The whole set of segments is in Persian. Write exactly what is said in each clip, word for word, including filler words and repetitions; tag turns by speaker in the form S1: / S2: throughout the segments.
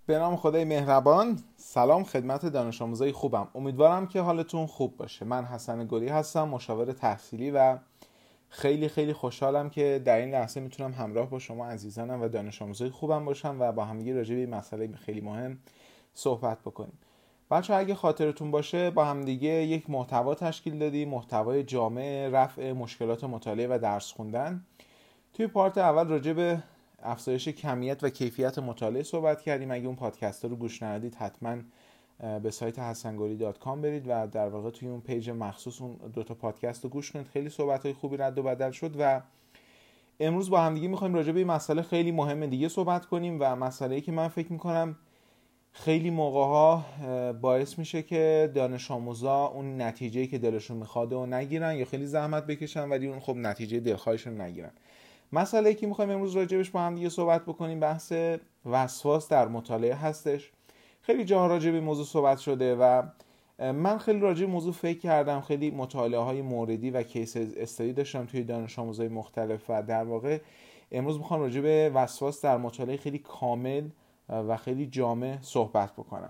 S1: به نام خدای مهربان. سلام خدمت دانش آموزای خوبم. امیدوارم که حالتون خوب باشه. من حسن گلی هستم، مشاور تحصیلی، و خیلی خیلی خوشحالم که در این لحظه میتونم همراه با شما عزیزانم و دانش آموزای خوبم باشم و با همدیگه راجع به این مسئله خیلی مهم صحبت بکنیم. بچه‌ها اگه خاطرتون باشه با همدیگه یک محتوا تشکیل دادیم، محتوای جامع رفع مشکلات مطالعه و درس خوندن. توی پارت اول راجع به افزایش کمیت و کیفیت مطالعه صحبت کردیم. اگه اون پادکست رو گوش ندید حتما به سایت حسن گلی دات کام برید و در واقع توی اون پیج مخصوص اون دو تا پادکست رو گوش کنید. خیلی صحبت‌های خوبی رد و بدل شد و امروز با هم دیگه می‌خوایم راجع به این مسئله خیلی مهم دیگه صحبت کنیم و مسئله‌ای که من فکر می‌کنم خیلی موقع‌ها باعث میشه که دانش آموزا اون نتیجه‌ای که دلشون می‌خواد و نگیرن یا خیلی زحمت بکشن ولی اون خب نتیجه دلخواهشون نگیرن. مسئله‌ای که می‌خوایم امروز راجعش با هم دیگه صحبت بکنیم بحث وسواس در مطالعه هستش. خیلی جاها راجع به موضوع صحبت شده و من خیلی راجع به موضوع فکر کردم، خیلی مطالعه‌های موردی و کیس استادی داشتم توی دانش آموزای مختلف و در واقع امروز می‌خوام راجع به وسواس در مطالعه خیلی کامل و خیلی جامع صحبت بکنم.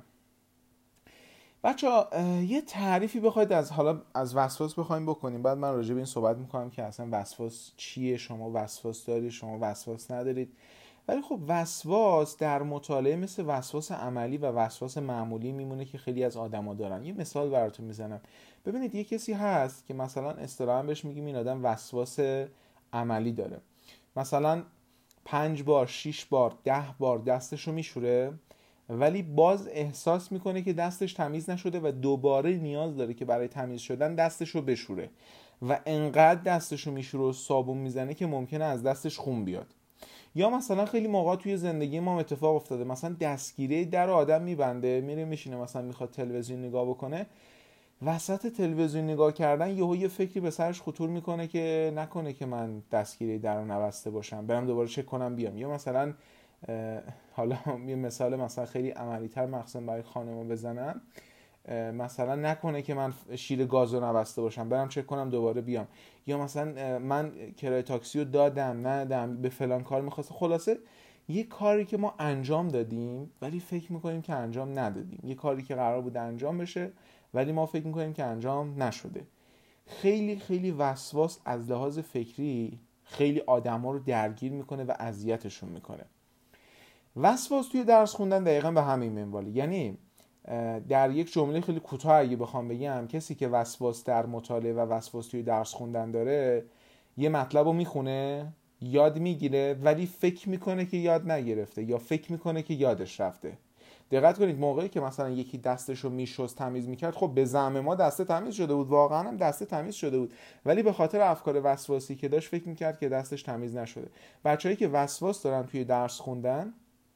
S1: بچه‌ها یه تعریفی بخواید از حالا از وسواس بخوایم بکنیم، بعد من راجع به این صحبت میکنم که اصلا وسواس چیه، شما وسواس دارید، شما وسواس ندارید. ولی خب وسواس در مطالعه مثل وسواس عملی و وسواس معمولی میمونه که خیلی از آدما دارن. یه مثال براتون میزنم. ببینید یه کسی هست که مثلا اصطلاحاً بهش میگیم این آدم وسواس عملی داره. مثلا پنج بار، شش بار، ده بار دستشو میشوره ولی باز احساس میکنه که دستش تمیز نشده و دوباره نیاز داره که برای تمیز شدن دستشو بشوره و انقدر دستشو میشوره و صابون میزنه که ممکنه از دستش خون بیاد. یا مثلا خیلی موقع توی زندگی ما اتفاق افتاده، مثلا دستگیره در آدم میبنده، میره میشینه مثلا میخواد تلویزیون نگاه بکنه، وسط تلویزیون نگاه کردن یهو یه فکری به سرش خطور میکنه که نکنه که من دستگیره در رو نبسته باشم، برم دوباره چک کنم بیام. یا مثلا حالا یه مثال مثلا خیلی عملی تر مخصوصا برای خانم‌ها بزنم، مثلا نکنه که من شیر گاز رو نبسته باشم، برم چک کنم دوباره بیام. یا مثلا من کرایه تاکسی رو دادم ندادم، به فلان کار میخواست. خلاصه یه کاری که ما انجام دادیم ولی فکر میکنیم که انجام ندادیم، یه کاری که قرار بود انجام بشه ولی ما فکر میکنیم که انجام نشده. خیلی خیلی وسواس از لحاظ فکری خیلی آدما رو درگیر میکنه و اذیتشون میکنه. وسواس توی درس خوندن دقیقاً به همین منواله. یعنی در یک جمله خیلی کوتاه اگه بخوام بگم، کسی که وسواس در مطالعه و وسواس توی درس خوندن داره یه مطلب رو میخونه، یاد میگیره ولی فکر میکنه که یاد نگرفته یا فکر میکنه که یادش رفته. دقت کنید موقعی که مثلا یکی دستشو میشست تمیز میکرد، خب به زعم ما دسته تمیز شده بود، واقعا هم دسته تمیز شده بود، ولی به خاطر افکار وسواسی که داشت فکر میکرد که دستش تمیز نشده. بچه‌ای که وسواس دارن توی درس خوندن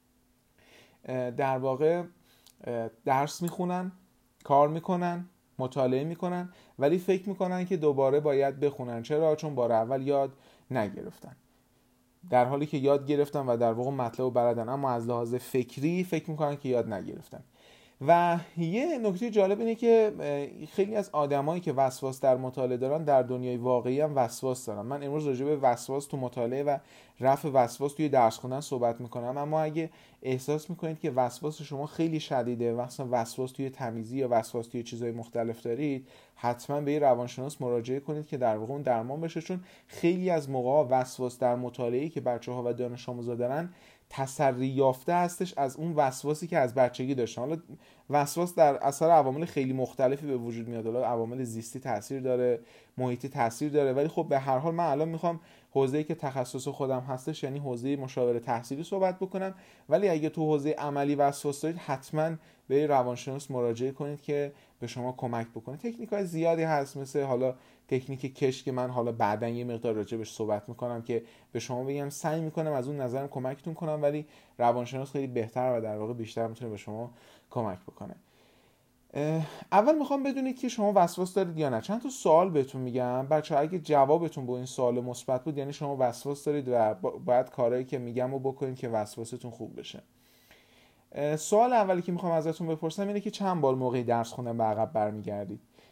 S1: در واقع درس میخونن، کار میکنن، مطالعه میکنن ولی فکر میکنن که دوباره باید بخونن. چرا؟ چون بار اول یاد نگرفتن، در حالی که یاد گرفتن و در واقع مطلب رو بلدن، اما از لحاظ فکری فکر میکنن که یاد نگرفتن. و یه نکته جالب اینه که خیلی از آدمایی که وسواس در مطالعه دارن در دنیای واقعی هم وسواس دارن. من امروز راجع به وسواس تو مطالعه و رفع وسواس توی درس خوندن صحبت میکنم، اما اگه احساس میکنید که وسواس شما خیلی شدیده، مثلا وسواس توی تمیزی یا وسواس توی چیزهای مختلف دارید، حتما به یه روانشناس مراجعه کنید که در واقع اون درمان بشه. چون خیلی از موقعا وسواس در مطالعه‌ای که بچه‌ها و دانش آموزا دارن تسری یافته هستش از اون وسواسی که از بچگی داشتن. حالا وسواس در اثر عوامل خیلی مختلفی به وجود میاد، حالا عوامل زیستی تاثیر داره، محیطی تاثیر داره، ولی خب به هر حال من الان میخوام حوزه‌ای که تخصص خودم هستش یعنی حوزه مشاوره تحصیلی صحبت بکنم. ولی اگه تو حوزه عملی وسواس دارید حتما به روانشناس مراجعه کنید که به شما کمک بکنه. تکنیک‌های زیادی هست، مثل حالا تکنیک کش که من حالا بعداً یه مقدار راجعش صحبت میکنم که به شما بگم سعی میکنم از اون نظرم کمکتون کنم، ولی روانشناس خیلی بهتر و در واقع بیشتر میتونه به شما کمک بکنه. اول میخوام بدونید که شما وسواس دارید یا نه. چند تا سوال بهتون میگم بچه‌ها، اگه جوابتون با این سوال مثبت بود یعنی شما وسواس دارید و باید کارهایی که میگم رو بکنید که وسواستون خوب بشه. سوال اولی که میخوام ازتون بپرسم اینه که چند بار موقعی درس خوندن به عقب برمیگردید؟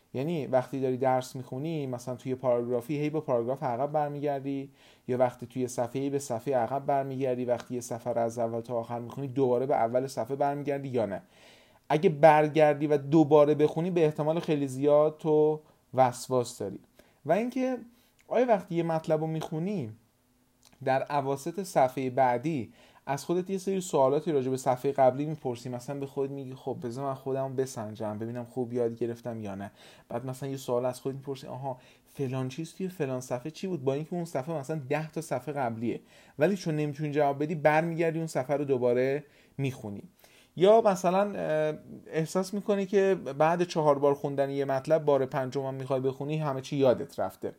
S1: یعنی وقتی داری درس میخونی مثلا توی پاراگرافی هی به پاراگراف عقب برمیگردی، یا وقتی توی صفحه‌ای به صفحه عقب برمیگردی، وقتی یه صفحه رو از اول تا آخر میخونی دوباره به اول صفحه برمیگردی یا نه. اگه برگردی و دوباره بخونی به احتمال خیلی زیاد تو وسواس داری. و اینکه آیا وقتی یه مطلب رو میخونی در اواسط صفحه بعدی از خودت یه سری سوالاتی راجع به صفحه قبلی میپرسی، مثلا به خودت میگی خب بذار من خودم بسنجم ببینم خوب یاد گرفتم یا نه. بعد مثلا یه سوال از خودت میپرسی آها فلان چیز توی فلان صفحه چی بود، با اینکه اون صفحه مثلا ده تا صفحه قبلیه، ولی چون نمیتونی جواب بدی برمیگردی اون صفحه رو دوباره میخونی. یا مثلا احساس میکنی که بعد چهار بار خوندن یه مطلب بار پنجم میخوای بخونی همه چی یادت رفته.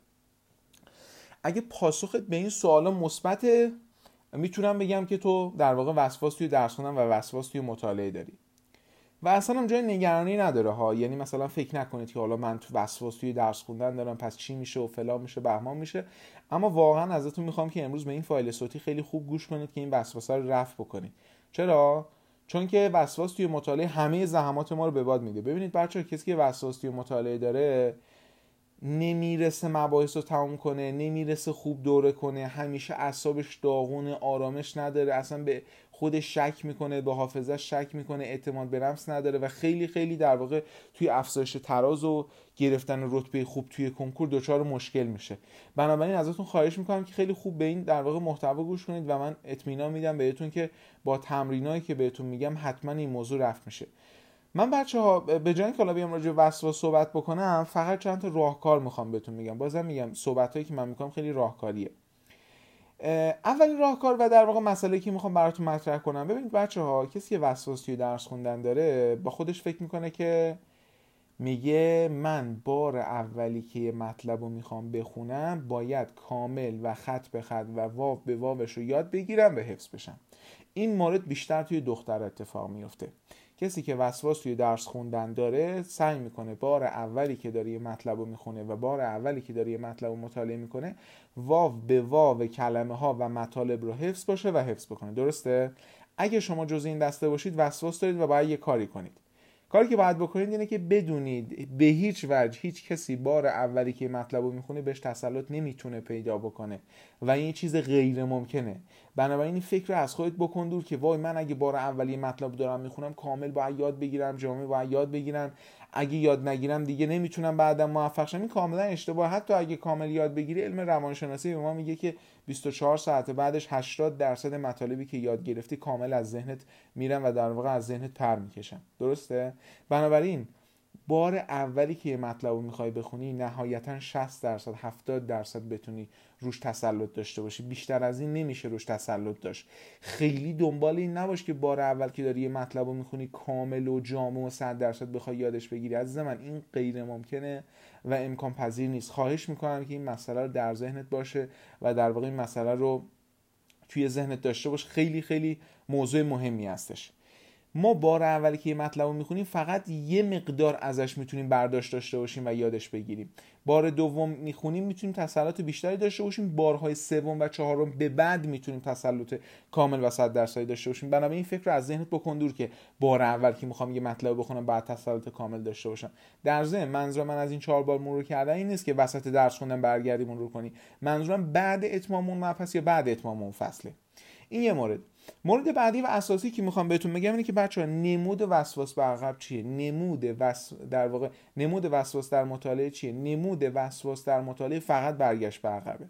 S1: اگه پاسخت به این سوالا مثبته میتونم بگم که تو در واقع وسواس توی درس خوندن و وسواس توی مطالعه داری و اصلا هم جای نگرانی نداره ها. یعنی مثلا فکر نکنید که حالا من تو وسواس توی درس خوندن دارم پس چی میشه و فلان میشه بهمان میشه. اما واقعا ازتون میخوام که امروز به این فایل صوتی خیلی خوب گوش کنید که این وسواس رو رفع بکنید. چرا؟ چون که وسواس توی مطالعه همه زحمات ما رو به باد میده. ببینید بچه‌ها کسی که وسواس توی مطالعه داره نمیرسه مباحث رو تموم کنه، نمیرسه خوب دوره کنه، همیشه اعصابش داغونه، آرامش نداره، اصلا به خودش شک میکنه، به حافظه‌اش شک میکنه، اعتماد به نفس نداره و خیلی خیلی در واقع توی افزایش تراز و گرفتن رتبه خوب توی کنکور دچار مشکل میشه. بنابراین ازتون خواهش میکنم که خیلی خوب به این در واقع محتوا گوش کنید و من اطمینان میدم بهتون که با تمرینایی که بهتون میگم حتما این موضوع رفع میشه. من بچه‌ها به جای اینکه حالا بیام راجع به وسواس صحبت بکنم فقط چند تا راهکار میخوام بهتون میگم. بازم میگم صحبتایی که من میکنم خیلی راهکاریه. اولین راهکار و در واقع مسئله‌ای که میخوام براتون مطرح کنم، ببینید بچه‌ها کسی که وسواس توی درس خوندن داره با خودش فکر میکنه که میگه من بار اولی که یه مطلب رو میخوام بخونم باید کامل و خط به خط و واو به واوش رو یاد بگیرم و حفظ بشم. این مورد بیشتر توی دختر اتفاق میفته. کسی که وسواس توی درس خوندن داره سعی میکنه بار اولی که داره یه مطلب رو میخونه و بار اولی که داره یه مطلب رو مطالعه میکنه واو به واو کلمه ها و مطالب رو حفظ باشه و حفظ بکنه. درسته؟ اگه شما جز این دسته باشید وسواس دارید و باید یه کاری کنید. کاری که باید بکنید اینه که بدونید به هیچ وجه هیچ کسی بار اولی که مطلب رو میخونه بهش تسلط نمیتونه پیدا بکنه و این چیز غیر ممکنه. بنابراین این فکر رو از خودت بکن دور که وای من اگه بار اولی مطلب دارم میخونم کامل باید یاد بگیرم، جامعه باید یاد بگیرم، اگه یاد نگیرم دیگه نمیتونم بعدا موفق شم. این کاملا اشتباه. حتی اگه کامل یاد بگیری علم روانشناسی به ما میگه که بیست و چهار ساعت بعدش هشتاد درصد مطالبی که یاد گرفتی کامل از ذهنت میرن و در واقع از ذهنت پر میکشن. درسته؟ بنابراین بار اولی که یه مطلب رو میخوای بخونی نهایتا شصت درصد هفتاد درصد بتونی روش تسلط داشته باشی. بیشتر از این نمیشه روش تسلط داشت. خیلی دنبال این نباش که بار اول که داری یه مطلب رو میخونی کامل و جامع و صد درصد بخوای یادش بگیری. عزیز من این غیر ممکنه و امکان پذیر نیست. خواهش میکنم که این مسئله رو در ذهنت باشه و در واقع این مسئله رو توی ذهنت داشته باش. خیلی خیلی موضوع مهمی هستش. ما بار اولی که یه مطلب رو میخونیم فقط یه مقدار ازش میتونیم برداشت داشته باشیم و یادش بگیریم. بار دوم میخونیم میتونیم تسلط بیشتری داشته باشیم. بارهای سوم و چهارم به بعد میتونیم تسلط کامل و صد درصدی داشته باشیم. بنابراین این فکر رو از ذهنت بکن دور که بار اول که میخوام یه مطلب بخونم بعد تسلط کامل داشته باشم. در ضمن منظور من از این چهار بار مرور کردن این نیست که وسط درس خوندن برگردی مرور کنی. منظورم بعد اتمام اون مبحث یا بعد اتمام اون فصله. این یه مورد. مورد بعدی و اساسی که میخوام بهتون بگم اینه که بچه‌ها نمود وسواس به عقب چیه؟ نمود وس... در واقع نمود وسواس در مطالعه چیه؟ نمود وسواس در مطالعه فقط برگشت به عقبه.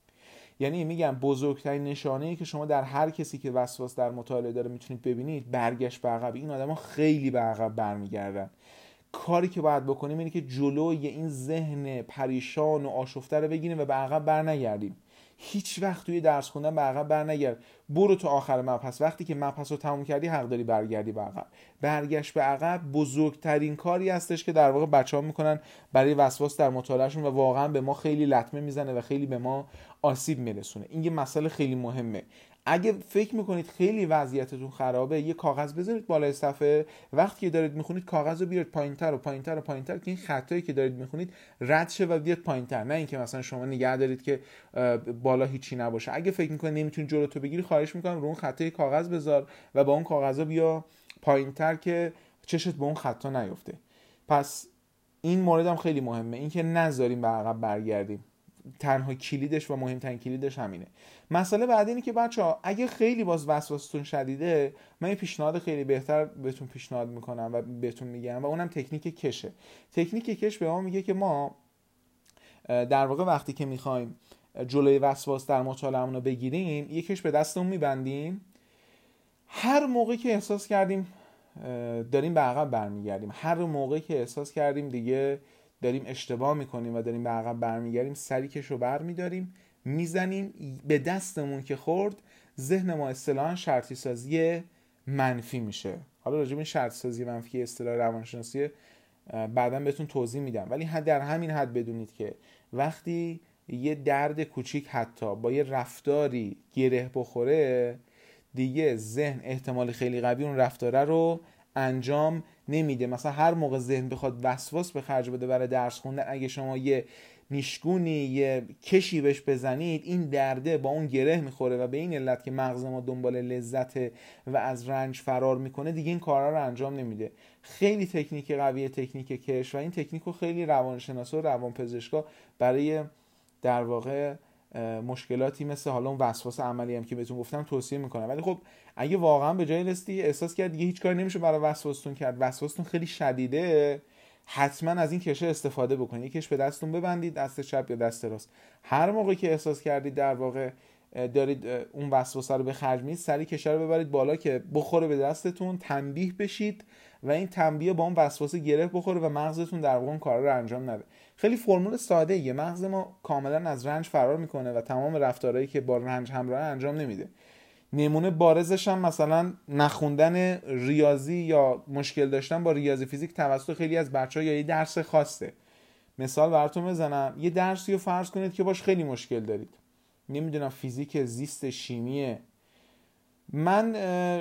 S1: یعنی میگم بزرگترین نشانه‌ای که شما در هر کسی که وسواس در مطالعه داره میتونید ببینید برگشت به عقب. این آدما خیلی به عقب برمیگردن. کاری که باید بکنیم اینه که جلوی این ذهن پریشان و آشفته رو بگیریم و به عقب برنگردیم. هیچ وقت توی درس خوندن به عقب برنگرد. برو تا آخر مبحث. وقتی که مبحث رو تموم کردی حق داری برگردی به عقب. برگشت به عقب بزرگترین کاری هستش که در واقع بچه‌ها میکنن برای وسواس در مطالعهشون و واقعا به ما خیلی لطمه میزنه و خیلی به ما آسیب میرسونه. این یه مسئله خیلی مهمه. اگه فکر میکنید خیلی وضعیتتون خرابه یه کاغذ بذارید بالای صفحه. وقتی که دارید میخونید کاغذ رو بیارید پایینتر و پایینتر و پایینتر که این خطایی که دارید میخونید رد شه و بیاد پایینتر. نه اینکه مثلا شما نگه دارید که بالا هیچی نباشه. اگه فکر میکنید نمیتونید جلوتو بگیری خواهش میکنم رو اون خطای کاغذ بذار و با اون کاغذا بیا پایینتر که چشت به اون خطا نیفته. پس این مورد هم خیلی مهمه، این که نذاریم به عقب برگردیم. تنها کلیدش و مهمترین کلیدش همینه. مسئله بعدی اینه که بچه‌ها اگه خیلی باز وسواستون شدیده، من یه پیشنهاد خیلی بهتر بهتون پیشنهاد میکنم و بهتون میگم و اونم تکنیک کشه. تکنیک کش به ما میگه که ما در واقع وقتی که میخوایم جلوی وسواس در مطالعه‌مون رو بگیریم، یکیش به دستمون میبندیم. هر موقعی که احساس کردیم داریم به عقب برمیگردیم، هر موقعی که احساس کردیم دیگه داریم اشتباه میکنیم و داریم به عقب برمیگردیم، سری کشو برمیداریم، میزنیم به دستمون که خورد، ذهن ما اصطلاحاً شرطی سازی منفی میشه. حالا راجع به این شرطی سازی منفی اصطلاح روانشناسی بعداً بهتون توضیح میدم، ولی در همین حد بدونید که وقتی یه درد کوچیک حتی با یه رفتاری گره بخوره، دیگه ذهن احتمال خیلی قوی اون رفتاره رو انجام نمیده. مثلا هر موقع ذهن بخواد وسواس به خرج بده برای درس خوندن، اگه شما یه نیشگونی یه کشی بهش بزنید، این درده با اون گره میخوره و به این علت که مغز ما دنبال لذت و از رنج فرار میکنه، دیگه این کارا رو انجام نمیده. خیلی تکنیک قویه تکنیک کش و این تکنیک رو خیلی روانشناسا و روانپزشکا برای در واقع مشکلاتی مثل حالا اون وسواس عملی هم که بهتون گفتم توصیه میکنم. ولی خب اگه واقعا به جای رسیدی احساس کرد دیگه هیچ کاری نمیشه برای وسواستون کرد، وسواستون خیلی شدیده، حتما از این کشه استفاده بکنید. یکیش به دستتون ببندید، دست چپ یا دست راست. هر موقعی که احساس کردید در واقع دارید اون وسواس رو به خرج میدید، سری کشه رو ببرید بالا که بخوره به دستتون، تنبیه بشید و این تنبیه با اون وسواس گره بخوره و مغزتون در واقع اون کارا رو انجام نده. خیلی فرمول ساده ایه. مغز ما کاملا از رنج فرار میکنه و تمام رفتارهایی که با رنج همراه انجام نمیده. نمونه بارزش هم مثلا نخوندن ریاضی یا مشکل داشتن با ریاضی فیزیک توسط خیلی از بچه‌ها یا یه درس خاصه. مثال براتون بزنم، یه درسی رو فرض کنید که باش خیلی مشکل دارید، نمیدونم فیزیک، زیست، شیمیه. من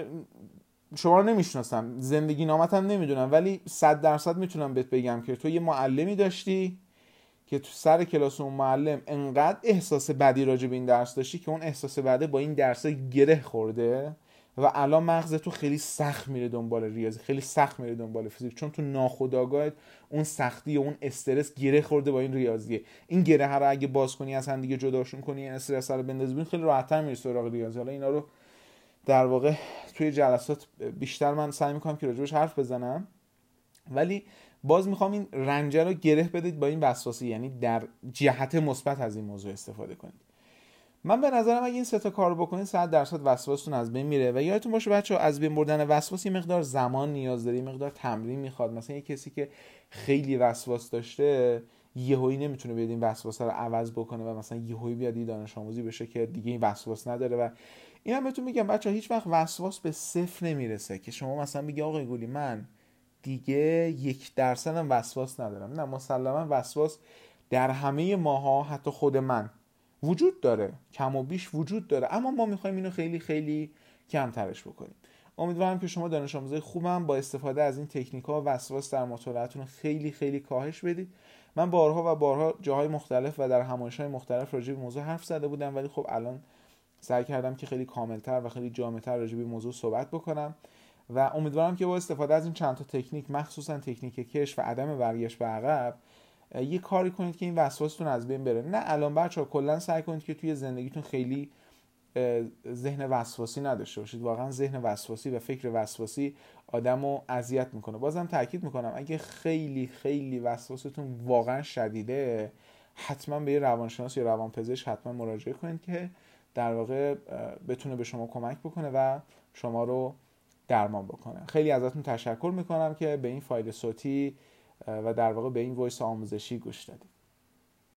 S1: شما رو نمیشناسم، زندگی نامتم نمیدونم، ولی صد درصد میتونم بهت بگم که تو یه معلمی داشتی که تو سر کلاس اون معلم انقدر احساس بدی راجع به این درس داشتی که اون احساس بده با این درس گره خورده و الان مغز تو خیلی سخت میره دنبال ریاضی، خیلی سخت میره دنبال فیزیک، چون تو ناخودآگاهت اون سختی و اون استرس گره خورده با این ریاضیه. این گره ها رو اگه باز کنی، از هم دیگه جداشون کنی، این استرس رو بندازی ببین، خیلی راحت‌تر میری سراغ ریاضی. حالا اینا رو در واقع توی جلسات بیشتر من سعی میکنم که راجبش حرف بزنم، ولی باز میخوام این رنجه رو گره بدید با این وسواسی، یعنی در جهت مثبت از این موضوع استفاده کنید. من به نظرم اگه این سه تا کارو بکنید صد درصد وسواستون از بین میره. و یادتون باشه بچه‌ها، از بین بردن وسواس یه مقدار زمان نیاز داره، یه مقدار تمرین میخواد. مثلا یه کسی که خیلی وسواس داشته یهویی نمیتونه بیاد این وسواس رو عوض بکنه و مثلا یهویی بیاد این دانش آموزی بشه که دیگه این وسواس نداره. و اینم بهتون میگم بچه‌ها، هیچ وقت وسواس به صفر نمیرسه که شما مثلا بگی آقای گولی من دیگه یک درصد هم وسواس ندارم. نه، مسلما وسواس در همه ماها، حتی خود من، وجود داره، کم و بیش وجود داره، اما ما میخوایم اینو خیلی خیلی کمترش بکنیم. امیدوارم که شما دانش آموزای خوبم با استفاده از این تکنیک‌ها وسواس در مطالعاتتون خیلی خیلی کاهش بدید. من بارها و بارها جاهای مختلف و در همایش‌های مختلف راجع به موضوع حرف زده بودم، ولی خب الان سعی کردم که خیلی کاملتر و خیلی جامع‌تر راجع به موضوع صحبت بکنم و امیدوارم که با استفاده از این چند تا تکنیک، مخصوصا تکنیک کش و عدم برگشت به عقب، یه کاری کنید که این وسواستون از بین بره. نه الان بچه‌ها کلا سعی کنید که توی زندگیتون خیلی ذهن وسواسی نداشته باشید. واقعا ذهن وسواسی و فکر وسواسی آدمو اذیت میکنه. بازم تاکید میکنم اگه خیلی خیلی وسواستون واقعا شدیده، حتما به یه روانشناس یا روانپزشک حتما مراجعه کنید که در واقع بتونه به شما کمک بکنه و شما رو درمان بکنه. خیلی ازتون تشکر میکنم که به این فایل صوتی و در واقع به این وایس آموزشی گوش دادید.